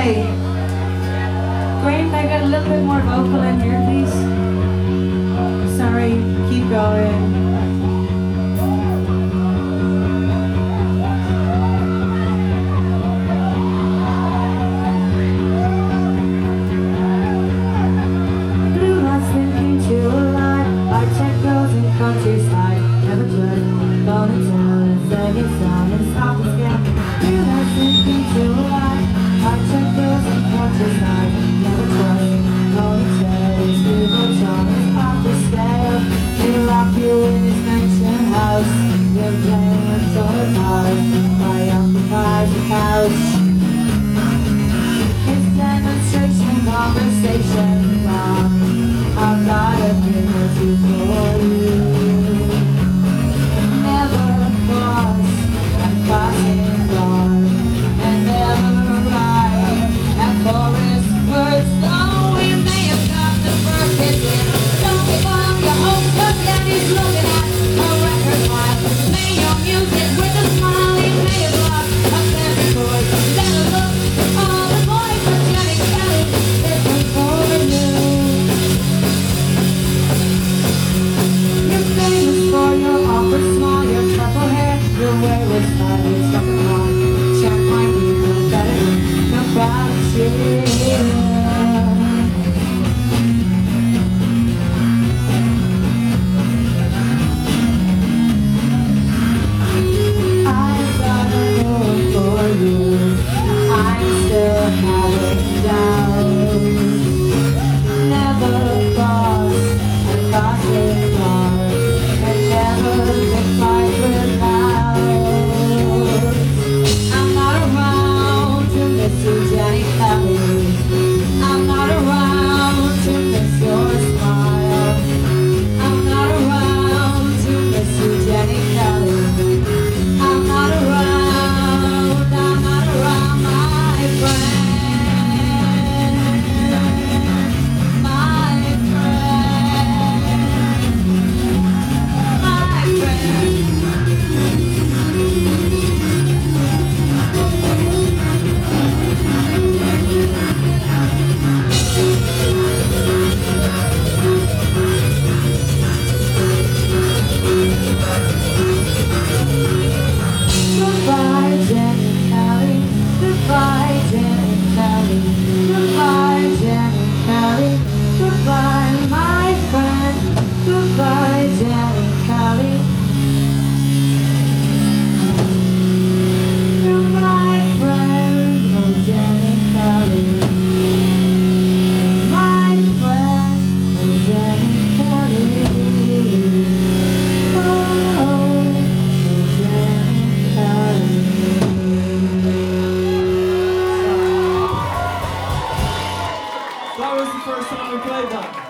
Okay. Graham, can I get a little bit more vocal in here, please? Sorry, keep going. Blue lights thinking July, our check goes in countryside. Never good, going down and singing silence off the sky. Blue lights thinking July, our check goes in countryside. Never trust, going down, people Johnny's off the scale. They lock you in his mansion house. You're playing with toy cars, my occupies the couch. His demonstration conversation long. I've got a thing or two for you. Never was at passing on, and never arrived at forest words. Though we may have got the first hit in, don't give up your hope, 'cause daddy's looking at a record pile. Play your music with a smile, he may have lost a favorite chord. Better look, all the boys are getting Kelly. This one's for you. You're famous for your awkward smile, your purple hair, your wayward style, your stuck around. Check my people better about you. I've got a more for you. I'm still having doubts. Never lost a passing car, and never been fight without. I'm not around to miss you, Jenny Kelly. I'm not around to miss your smile. I'm not around to miss you, Jenny Kelly. I'm not around, my friend. My friend. Goodbye, Jenny Kelly. Goodbye, Jenny Kelly. Goodbye, Jenny Kelly. Goodbye, my friend. Goodbye, Jenny Kelly. You're my friend, oh Jenny Kelly. My friend, oh Jenny Kelly. Oh, Jenny Kelly. That was the first time we played that.